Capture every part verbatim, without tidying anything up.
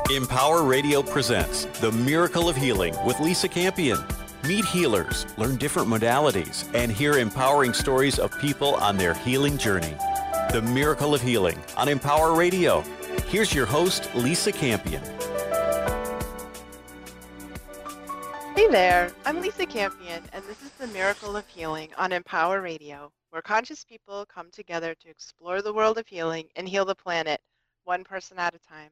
Empower Radio presents The Miracle of Healing with Lisa Campion. Meet healers, learn different modalities, and hear empowering stories of people on their healing journey. The Miracle of Healing on Empower Radio. Here's your host, Lisa Campion. Hey there, I'm Lisa Campion, and this is The Miracle of Healing on Empower Radio, where conscious people come together to explore the world of healing and heal the planet, one person at a time.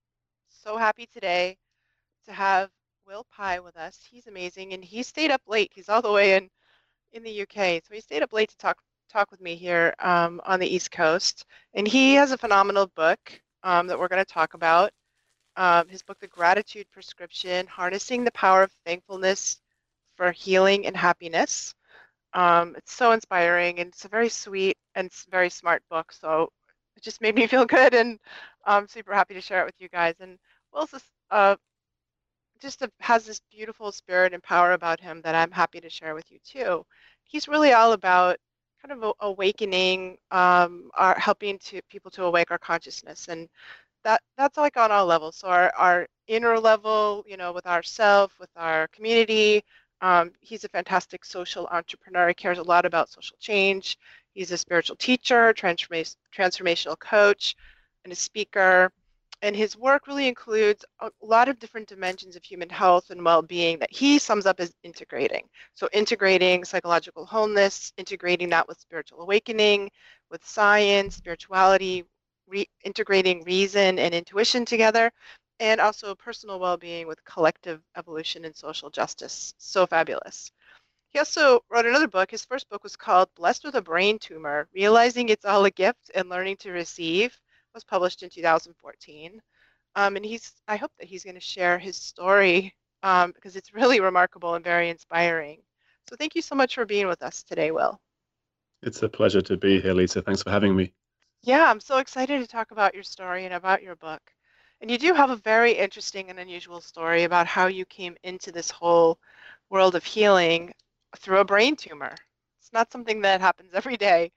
So happy today to have Will Pye with us. He's amazing, and he stayed up late. He's all the way in, in the U K, so he stayed up late to talk talk with me here um, on the East Coast. And he has a phenomenal book um, that we're going to talk about. Um, his book, The Gratitude Prescription, Harnessing the Power of Thankfulness for Healing and Happiness. Um, it's so inspiring, and it's a very sweet and very smart book, so it just made me feel good, and I'm super happy to share it with you guys. And Will's this, uh, just a, has this beautiful spirit and power about him that I'm happy to share with you too. He's really all about kind of awakening, um, our, helping to people to awake our consciousness, and that that's like on all levels. So our, our inner level, you know, with ourself, with our community. Um, he's a fantastic social entrepreneur. He cares a lot about social change. He's a spiritual teacher, transformation, transformational coach, and a speaker. And his work really includes a lot of different dimensions of human health and well-being that he sums up as integrating. So integrating psychological wholeness, integrating that with spiritual awakening, with science, spirituality, re integrating reason and intuition together, and also personal well-being with collective evolution and social justice. So fabulous. He also wrote another book. His first book was called Blessed with a Brain Tumor, Realizing It's All a Gift and Learning to Receive. Was published in two thousand fourteen. Um, and he's, I hope that he's going to share his story um, because it's really remarkable and very inspiring. So thank you so much for being with us today, Will. It's a pleasure to be here, Lisa. Thanks for having me. Yeah, I'm so excited to talk about your story and about your book. And you do have a very interesting and unusual story about how you came into this whole world of healing through a brain tumor. It's not something that happens every day.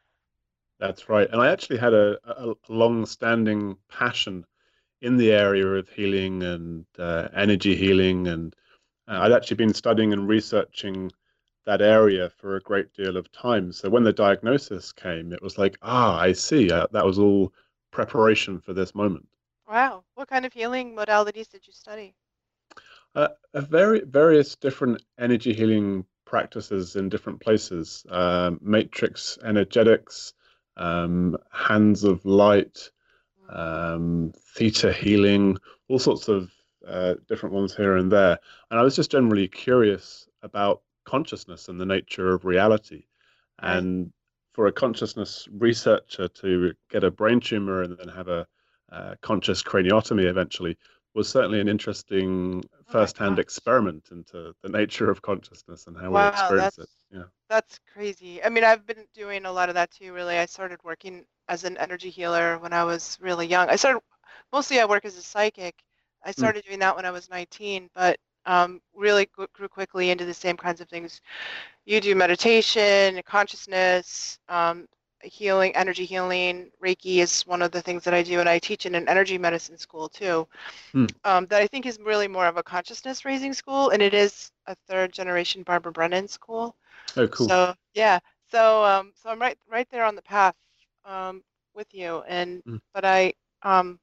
That's right. And I actually had a, a long-standing passion in the area of healing and uh, energy healing. And uh, I'd actually been studying and researching that area for a great deal of time. So when the diagnosis came, it was like, ah, I see. Uh, that was all preparation for this moment. Wow. What kind of healing modalities did you study? Uh, a very various different energy healing practices in different places. Uh, matrix energetics, um, hands of light, um, theta healing, all sorts of uh, different ones here and there. And I was just generally curious about consciousness and the nature of reality. Right. And for a consciousness researcher to get a brain tumor and then have a uh, conscious craniotomy eventually was certainly an interesting Oh first-hand experiment into the nature of consciousness and how wow, we experience that's, it. Yeah. That's crazy. I mean, I've been doing a lot of that too, really. I started working as an energy healer when I was really young. I started, mostly I work as a psychic. I started mm. doing that when I was nineteen, but um, really grew quickly into the same kinds of things. You do meditation, consciousness, um, healing, energy healing. Reiki is one of the things that I do, and I teach in an energy medicine school too. Hmm. Um, that I think is really more of a consciousness raising school, and it is a third generation Barbara Brennan school. Oh, cool. So yeah, so um, so I'm right right there on the path um, with you, and hmm. but I um,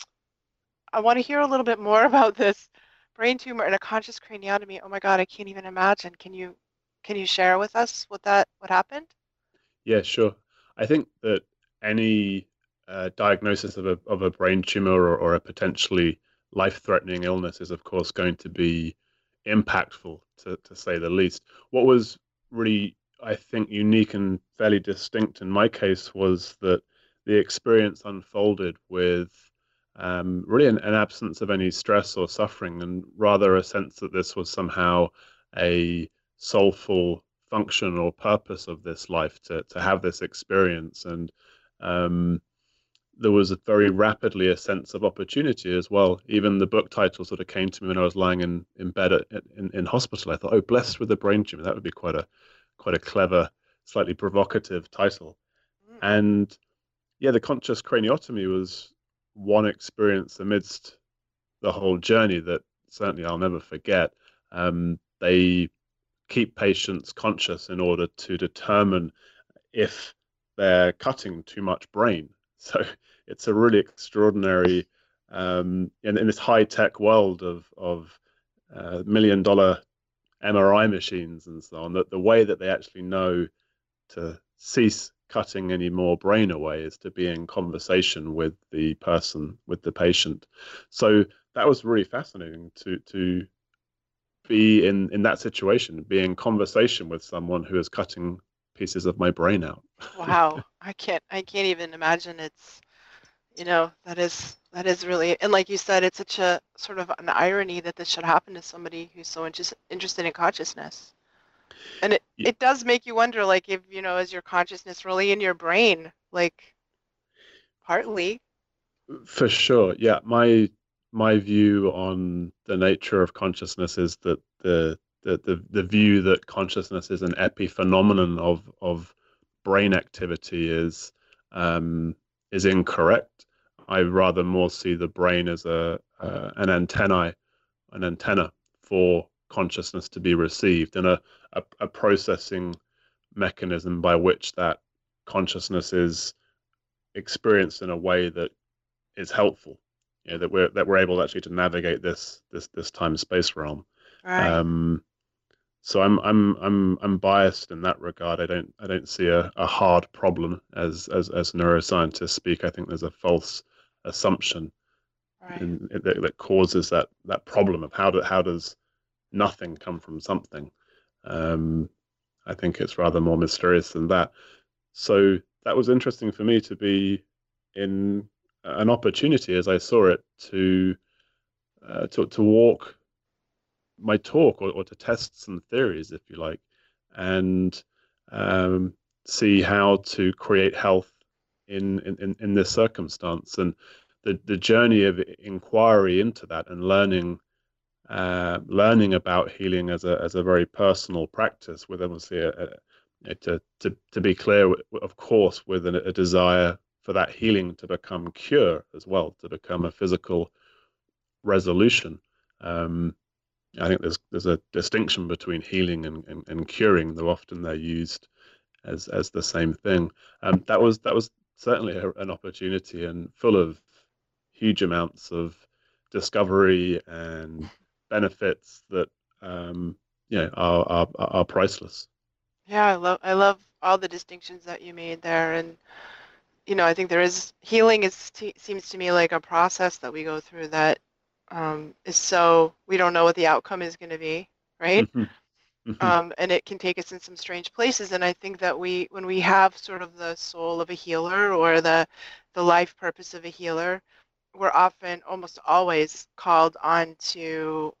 I want to hear a little bit more about this brain tumor and a conscious craniotomy. Oh my God, I can't even imagine. Can you can you share with us what that what happened? Yeah, sure. I think that any uh, diagnosis of a of a brain tumor or, or a potentially life-threatening illness is, of course, going to be impactful, to, to say the least. What was really, I think, unique and fairly distinct in my case was that the experience unfolded with um, really an, an absence of any stress or suffering, and rather a sense that this was somehow a soulful function or purpose of this life to to have this experience. And um, there was a very rapidly a sense of opportunity as well. Even the book title sort of came to me when I was lying in in bed at, in in hospital. I thought, oh, blessed with a brain tumor. That would be quite a quite a clever, slightly provocative title. Mm. And yeah, the conscious craniotomy was one experience amidst the whole journey that certainly I'll never forget. Um, they keep patients conscious in order to determine if they're cutting too much brain. So it's a really extraordinary, um, in, in this high-tech world of of uh, million-dollar M R I machines and so on, that the way that they actually know to cease cutting any more brain away is to be in conversation with the person, with the patient. So that was really fascinating to to be in in that situation, be in conversation with someone who is cutting pieces of my brain out. Wow. I can't I can't even imagine. It's, you know, that is that is really, and like you said, it's such a sort of an irony that this should happen to somebody who's so interest, interested in consciousness. And it, Y- it does make you wonder, like, if, you know, is your consciousness really in your brain? Like, partly. For sure, yeah. My my view on the nature of consciousness is that the the the, the view that consciousness is an epiphenomenon of of brain activity is um, is incorrect. I rather more see the brain as a uh, an antennae, an antenna for consciousness to be received, and a, a, a processing mechanism by which that consciousness is experienced in a way that is helpful. You know, that we're that we're able actually to navigate this this this time space realm. Right. Um, so I'm I'm I'm I'm biased in that regard. I don't I don't see a, a hard problem as as as neuroscientists speak. I think there's a false assumption Right. in, that, that causes that that problem of how do how does nothing come from something. Um, I think it's rather more mysterious than that. So that was interesting for me to be in an opportunity as I saw it to uh, to to walk my talk or, or to test some theories, if you like, and um, see how to create health in, in, in this circumstance. And the, the journey of inquiry into that and learning uh, learning about healing as a as a very personal practice, with obviously a, a, to to to be clear, of course, with a, a desire for that healing to become cure as well, to become a physical resolution. Um, I think there's there's a distinction between healing and, and, and curing, though often they're used as as the same thing. Um, that was that was certainly a, an opportunity and full of huge amounts of discovery and benefits that um, you know are, are are priceless. Yeah, I love I love all the distinctions that you made there, and you know, I think there is healing is t seems to me like a process that we go through that um, is so we don't know what the outcome is going to be, right? Hmm. Hmm. Um, and it can take us in some strange places. And I think that we, when we have sort of the soul of a healer or the the life purpose of a healer, we're often, almost always, called on to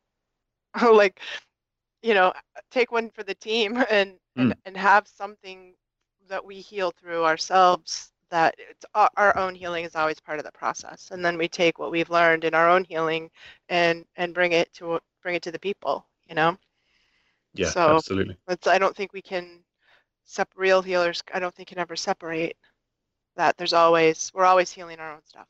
like, you know, take one for the team and and Mm. and have something that we heal through ourselves. That it's, our our own healing is always part of the process, and then we take what we've learned in our own healing and and bring it to bring it to the people, you know. Yeah, So absolutely. it's, I don't think we can sep real healers, I don't think can ever separate that. There's always, we're always healing our own stuff.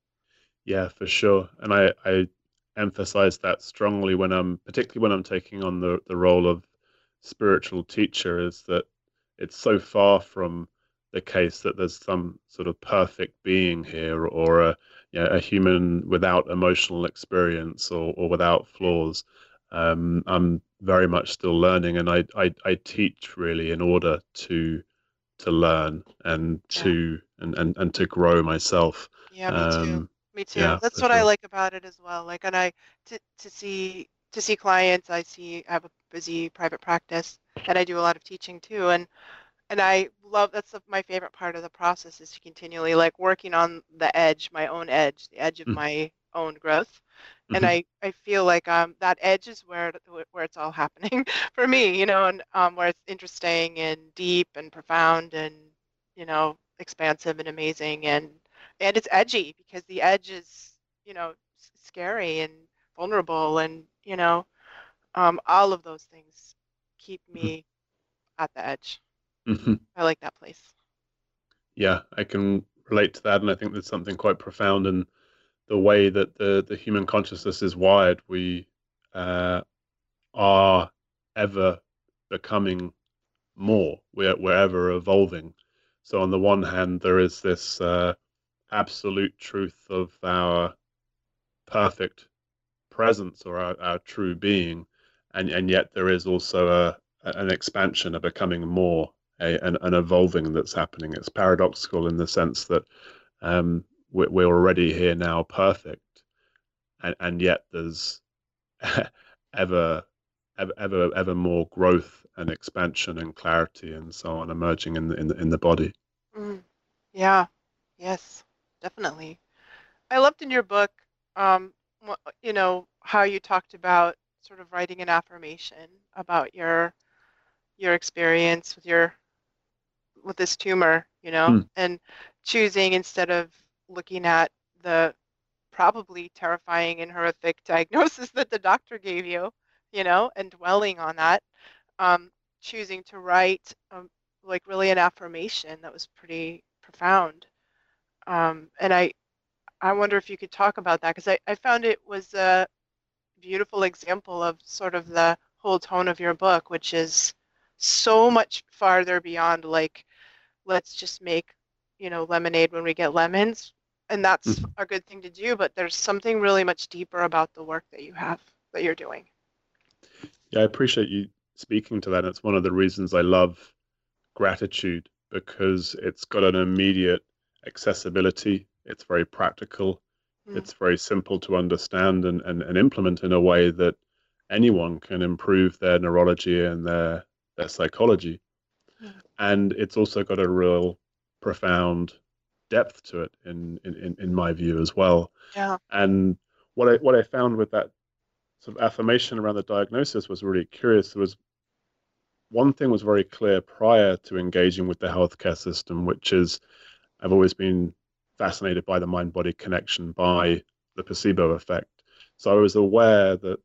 Yeah, for sure. And I, I emphasize that strongly when I'm, particularly when I'm taking on the, the role of spiritual teacher, is that it's so far from the case that there's some sort of perfect being here or a, you know, a human without emotional experience or, or without flaws. Um, I'm very much still learning, and I, I, I teach really in order to to learn and Yeah. to and, and, and to grow myself. Yeah, me too. Um, Me too. yeah, That's for what I sure. like about it as well. Like, and I to to see to see clients, I see I have a busy private practice and I do a lot of teaching too. And and I love, that's the, my favorite part of the process is to continually like working on the edge, my own edge, the edge of Mm. my own growth. And Mhm. I, I feel like um that edge is where where it's all happening for me, you know, and um where it's interesting and deep and profound and, you know, expansive and amazing, and and it's edgy because the edge is, you know, s- scary and vulnerable, and you know, um all of those things keep Mhm. me at the edge. Mhm. I like that place. Yeah, I can relate to that, and I think there's something quite profound in the way that the, the human consciousness is wired, we uh, are ever becoming more. We're, we're ever evolving. So on the one hand, there is this uh, absolute truth of our perfect presence or our, our true being, and, and yet there is also a, an expansion, a becoming more, a, an, an evolving that's happening. It's paradoxical in the sense that um, we're, we're already here now perfect, and, and yet there's ever, ever, ever, ever more growth and expansion and clarity and so on emerging in the in the, in the body. Mm. Yeah. Yes, definitely. I loved in your book, um, wh- you know, how you talked about sort of writing an affirmation about your your experience with your with this tumor, you know, Hmm. and choosing instead of looking at the probably terrifying and horrific diagnosis that the doctor gave you, you know, and dwelling on that, um, choosing to write um, like really an affirmation that was pretty profound. Um, and I, I wonder if you could talk about that because I, I found it was a beautiful example of sort of the whole tone of your book, which is so much farther beyond like, let's just make, you know, lemonade when we get lemons. And that's Mhm. a good thing to do, but there's something really much deeper about the work that you have, that you're doing. Yeah, I appreciate you speaking to that. It's one of the reasons I love gratitude because it's got an immediate accessibility. It's very practical. Mm, It's very simple to understand and, and, and implement in a way that anyone can improve their neurology and their their psychology. mm, And it's also got a real profound depth to it in in, in my view as well. yeah. And what I what I found with that sort of affirmation around the diagnosis was really curious. There was one thing was very clear prior to engaging with the healthcare system, which is I've always been fascinated by the mind-body connection, by the placebo effect. So I was aware that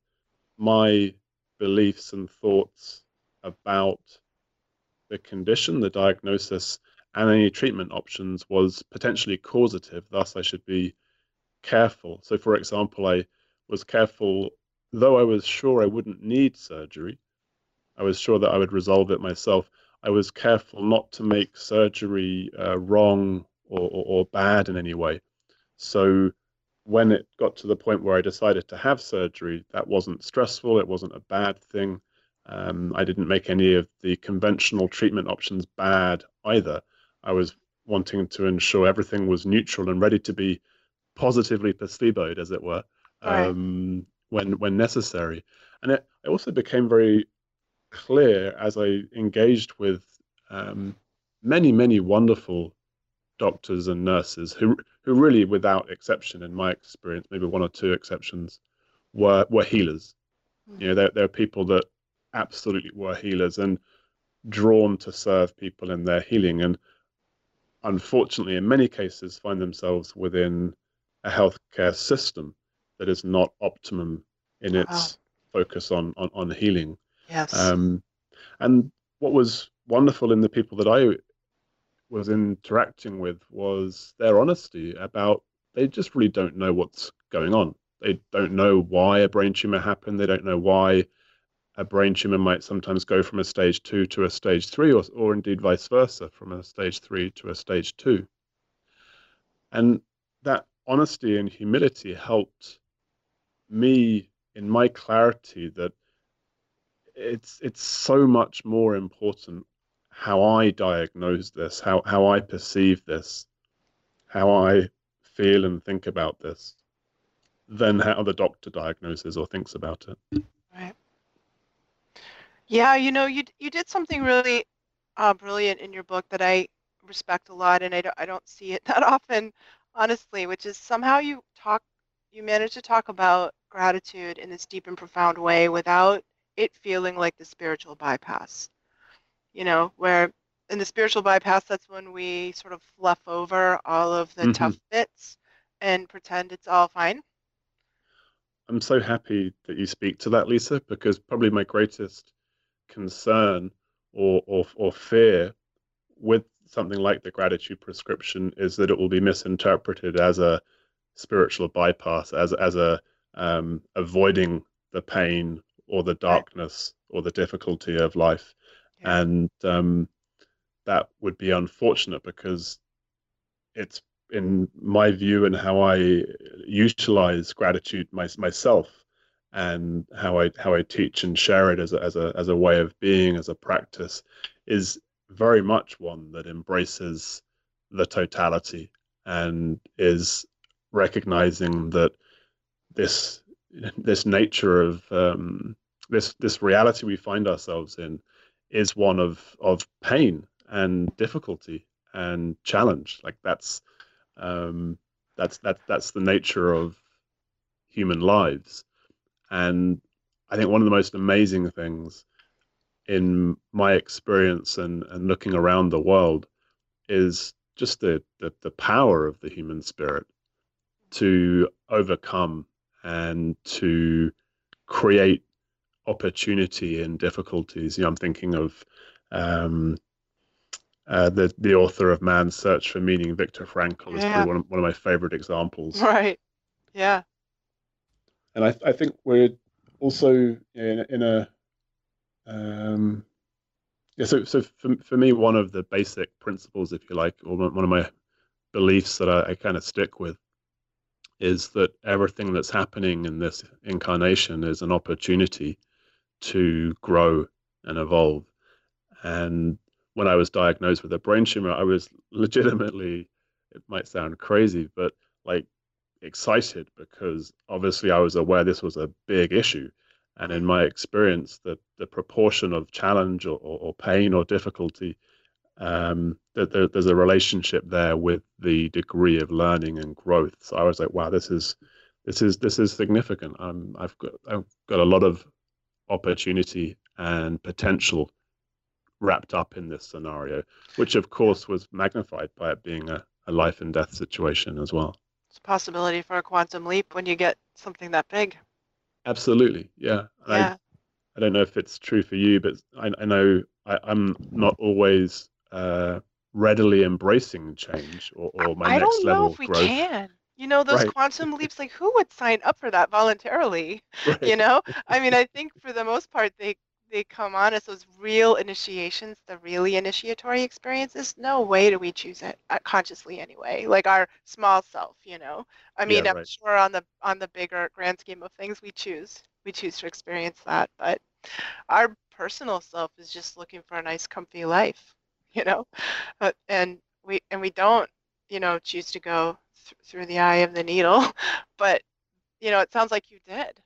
my beliefs and thoughts about the condition, the diagnosis, and any treatment options was potentially causative. Thus, I should be careful. So, for example, I was careful, though I was sure I wouldn't need surgery, I was sure that I would resolve it myself. I was careful not to make surgery uh, wrong or, or, or bad in any way. So when it got to the point where I decided to have surgery, that wasn't stressful. It wasn't a bad thing. Um, I didn't make any of the conventional treatment options bad either. I was wanting to ensure everything was neutral and ready to be positively placeboed, as it were, Right. um, when when necessary. And it, it also became very clear as I engaged with um, many, many wonderful doctors and nurses who, who really, without exception, in my experience, maybe one or two exceptions, were were healers. You Mm, know, there there are people that absolutely were healers and drawn to serve people in their healing, and unfortunately, in many cases, find themselves within a healthcare system that is not optimum in wow. its focus on on, on healing. Yes. Um, And what was wonderful in the people that I was interacting with was their honesty about they just really don't know what's going on. They don't know why a brain tumor happened. They don't know why a brain tumor might sometimes go from a stage two to a stage three, or, or indeed vice versa, from a stage three to a stage two. And that honesty and humility helped me in my clarity that it's it's so much more important how I diagnose this, how how I perceive this, how I feel and think about this, than how the doctor diagnoses or thinks about it. Right. Yeah, you know, you d- you did something really uh, brilliant in your book that I respect a lot, and I don't I don't see it that often, honestly, which is somehow you talk you manage to talk about gratitude in this deep and profound way without it feeling like the spiritual bypass. You know, where in the spiritual bypass, that's when we sort of fluff over all of the Hmm. tough bits and pretend it's all fine. I'm so happy that you speak to that, Lisa, because probably my greatest concern or or, or fear with something like the gratitude prescription is that it will be misinterpreted as a spiritual bypass, as as a um, avoiding the pain or the Right. darkness or the difficulty of life, Yeah. and um, that would be unfortunate because it's, in my view and how I utilize gratitude my, myself, and how I how I teach and share it as a, as a as a way of being, as a practice, is very much one that embraces the totality and is recognizing that this this nature of um, this this reality we find ourselves in is one of of pain and difficulty and challenge. Like that's um, that's that's that's the nature of human lives. And I think one of the most amazing things in my experience and and looking around the world is just the the, the power of the human spirit to overcome and to create opportunity in difficulties. You know, I'm thinking of um, uh, the the author of Man's Search for Meaning, Viktor Frankl, is Yeah. probably one of, one of my favorite examples. Right. Yeah. And I I think we're also in, in a um, yeah. So so for for me, one of the basic principles, if you like, or one of my beliefs that I, I kind of stick with, is that everything that's happening in this incarnation is an opportunity to grow and evolve. And when I was diagnosed with a brain tumor, I was legitimately, it might sound crazy, but like excited, because obviously I was aware this was a big issue. And in Hmm. my experience, the, the proportion of challenge or, or, or pain or difficulty, um, that there, there's a relationship there with the degree of learning and growth. So I was like, wow, this is this is this is significant. Um, I've got I've got a lot of opportunity and potential wrapped up in this scenario, which of Yeah. course was magnified by it being a, a life and death situation as well. It's a possibility for a quantum leap when you get something that big. Absolutely, yeah. And I Yeah. I don't know if it's true for you, but I, I know I, I'm not always uh, readily embracing change or, I or my I next don't know level if of we growth. can. You know, those Right, quantum leaps, like who would sign up for that voluntarily? You right. know? I mean, I think for the most part they they come on as those real initiations, the really initiatory experiences. No way do we choose it uh, consciously anyway. Like our small self, you know. I Yeah, mean, I'm right. sure on the on the bigger grand scheme of things we choose. We choose to experience that, but our personal self is just looking for a nice comfy life, you know? Uh, and we and we don't, you know, choose to go th through the eye of the needle. But, you know, it sounds like you did.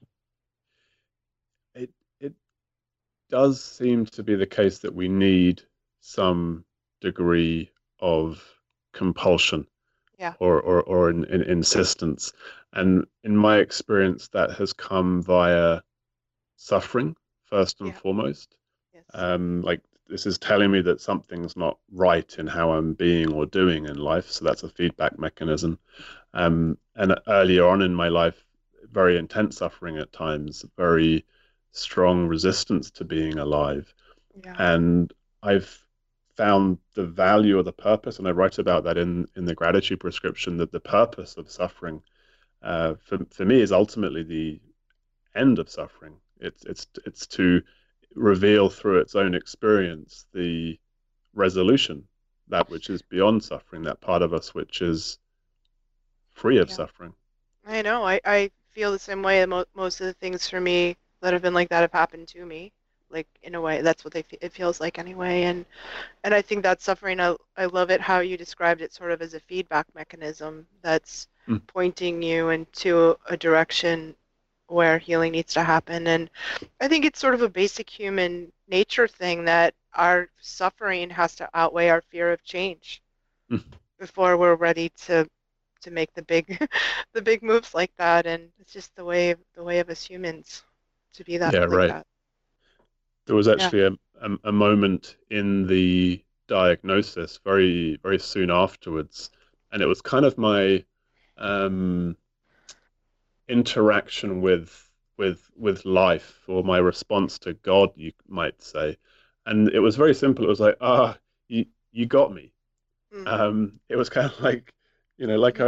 It it does seem to be the case that we need some degree of compulsion Yeah. or or, or an, an insistence. And in my experience, that has come via suffering first and Yeah. foremost. Yes. Um, like this is telling me that something's not right in how I'm being or doing in life. So that's a feedback mechanism. Um, and earlier on in my life, very intense suffering at times, very strong resistance to being alive. Yeah. And I've found the value or the purpose, and I write about that in, in the gratitude prescription, that the purpose of suffering uh, for, for me is ultimately the end of suffering. It's it's it's to reveal through its own experience the resolution, that which is beyond suffering, that part of us which is free of Yeah. suffering. I know. I, I feel the same way. Mo Most of the things for me that have been like that have happened to me. Like in a way, that's what they fe it feels like anyway. And and I think that suffering, I I love it how you described it sort of as a feedback mechanism that's Mm. pointing you into a direction where healing needs to happen. And I think it's sort of a basic human nature thing that our suffering has to outweigh our fear of change Mm. before we're ready to to make the big the big moves like that. And it's just the way the way of us humans to be that Yeah, like right. that. There was Yeah. actually a, a, a moment in the diagnosis very, very soon afterwards, and it was kind of my um, interaction with with with life, or my response to God, you might say. And it was very simple. It was like, ah, you you got me. Mm. Um, it was kind of like, you know, like Mm. I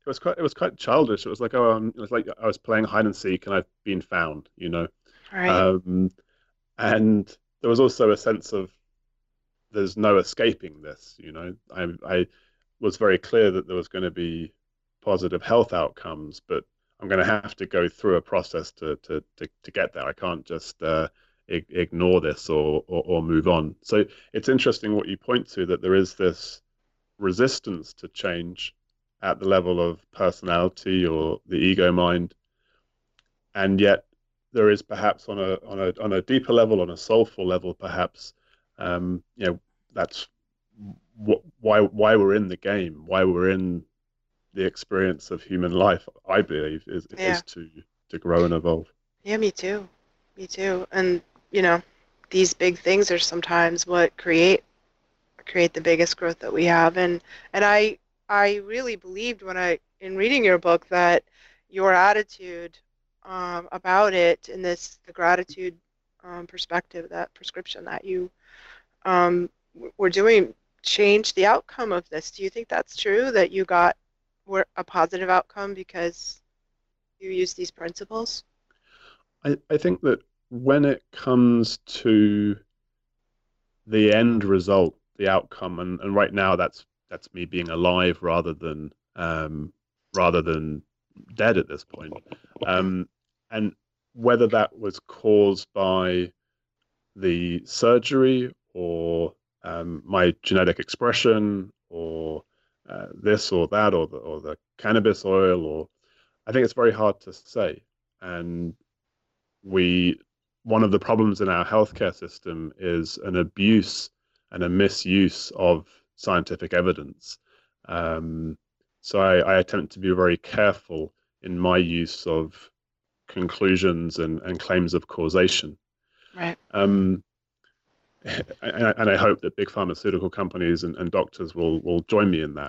it was quite it was quite childish. It was like, oh, um, it was like I was playing hide and seek and I've been found, you know. Right. Um, and there was also a sense of there's no escaping this, you know. I I was very clear that there was going to be positive health outcomes, but I'm going to have to go through a process to to to, to get there. I can't just uh, ignore this or, or or move on. So it's interesting what you point to, that there is this resistance to change at the level of personality or the ego mind, and yet there is perhaps on a on a on a deeper level, on a soulful level, perhaps um, you know, that's wh- why why we're in the game, why we're in the experience of human life. I believe is Yeah. is to to grow and evolve. Yeah, me too. Me too. And you know, these big things are sometimes what create create the biggest growth that we have. And and I I really believed when I in reading your book that your attitude um, about it and this the gratitude um, perspective, that prescription that you um, w- were doing changed the outcome of this. Do you think that's true, that you got were a positive outcome because you used these principles? I, I think that when it comes to the end result, the outcome, and, and right now that's that's me being alive rather than um, rather than dead at this point. Um, and whether that was caused by the surgery or um, my genetic expression or uh, this or that or the, or the cannabis oil, or I think it's very hard to say. And we one of the problems in our healthcare system is an abuse and a misuse of scientific evidence. Um, so I, I attempt to be very careful in my use of conclusions and, and claims of causation. Right. Um, and, and I hope that big pharmaceutical companies and, and doctors will, will join me in that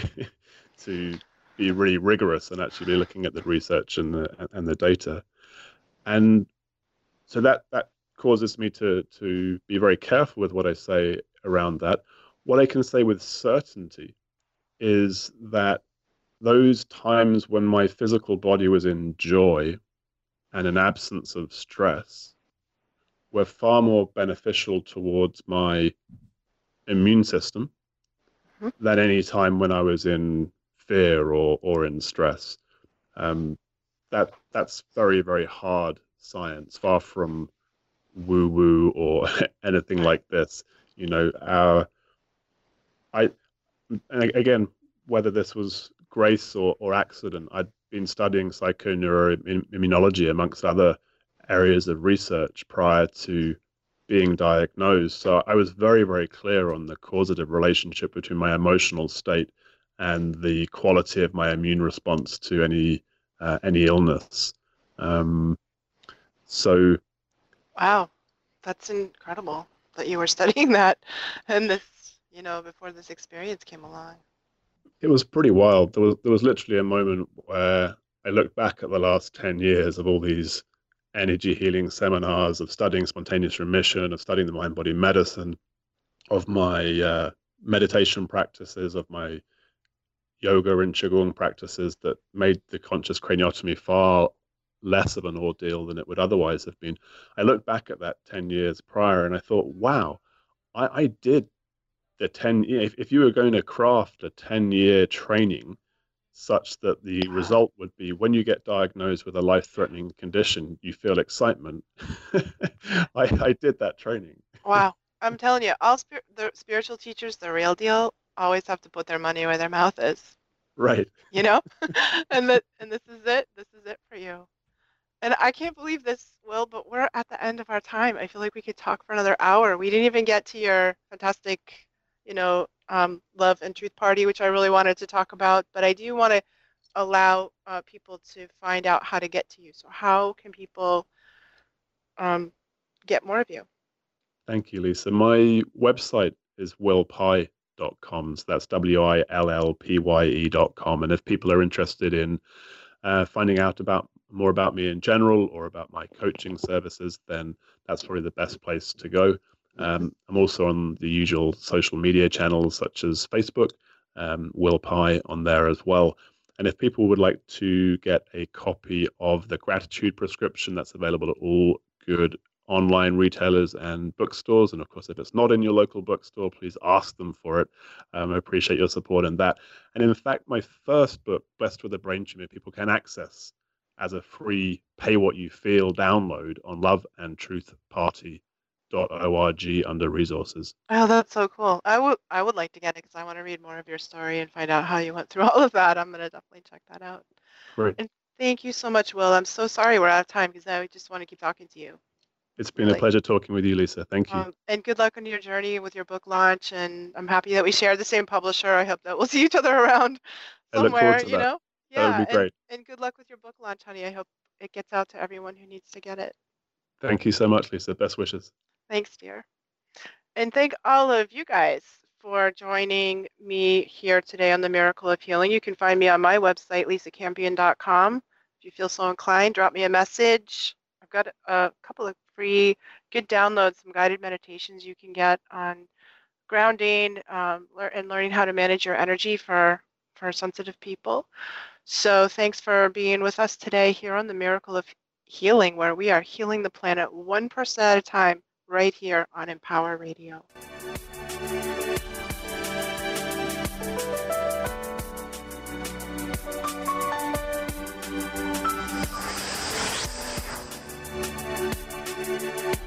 to be really rigorous and actually be looking at the research and the, and the data. And so that that causes me to to be very careful with what I say around that. What I can say with certainty is that those times when my physical body was in joy and an absence of stress were far more beneficial towards my immune system mm-hmm. than any time when I was in fear or or in stress. Um, that that's very, very hard science, far from woo-woo or anything like this. You know, our I and again, whether this was grace or, or accident, I'd been studying psychoneuroimmunology amongst other areas of research prior to being diagnosed. So I was very, very clear on the causative relationship between my emotional state and the quality of my immune response to any uh, any illness. Um, so, wow, that's incredible that you were studying that, and this, you know, before this experience came along. It was pretty wild. There was there was literally a moment where I looked back at the last ten years of all these energy healing seminars, of studying spontaneous remission, of studying the mind-body medicine, of my uh, meditation practices, of my yoga and qigong practices that made the conscious craniotomy far less of an ordeal than it would otherwise have been. I looked back at that ten years prior and I thought, wow, I, I did the ten, if, if you were going to craft a ten year training such that the result would be when you get diagnosed with a life-threatening condition, you feel excitement. I, I did that training. Wow. I'm telling you, all spir- the spiritual teachers, the real deal, always have to put their money where their mouth is. Right. You know? and that and this is it. This is it for you. And I can't believe this, Will, but we're at the end of our time. I feel like we could talk for another hour. We didn't even get to your fantastic, you know, um, love and truth party, which I really wanted to talk about. But I do want to allow uh, people to find out how to get to you. So how can people um, get more of you? Thank you, Lisa. My website is will pye dot com. So that's W I L L P Y E dot com. And if people are interested in uh, finding out about more about me in general or about my coaching services, then that's probably the best place to go. Um, I'm also on the usual social media channels such as Facebook, um, Will Pye on there as well. And if people would like to get a copy of the Gratitude Prescription, that's available at all good online retailers and bookstores. And of course, if it's not in your local bookstore, please ask them for it. Um, I appreciate your support in that. And in fact, my first book, Blessed with a Brain Tumor, people can access as a free pay what you feel download on love and truth party dot org under resources. Oh, that's so cool. I would I would like to get it because I want to read more of your story and find out how you went through all of that. I'm going to definitely check that out. Great. And thank you so much, Will. I'm so sorry we're out of time because I just want to keep talking to you. It's been Really. a pleasure talking with you, Lisa. Thank you. Um, and good luck on your journey with your book launch. And I'm happy that we share the same publisher. I hope that we'll see each other around I look somewhere, forward to you that. know? That would Yeah. be great. And, and good luck with your book launch, honey. I hope it gets out to everyone who needs to get it. Thank you so much, Lisa. Best wishes. Thanks, dear. And thank all of you guys for joining me here today on The Miracle of Healing. You can find me on my website, lisa campion dot com. If you feel so inclined, drop me a message. I've got a couple of free good downloads, some guided meditations you can get on grounding um, and learning how to manage your energy for, for sensitive people. So thanks for being with us today here on The Miracle of Healing, where we are healing the planet one person at a time, right here on Empower Radio. Thank you.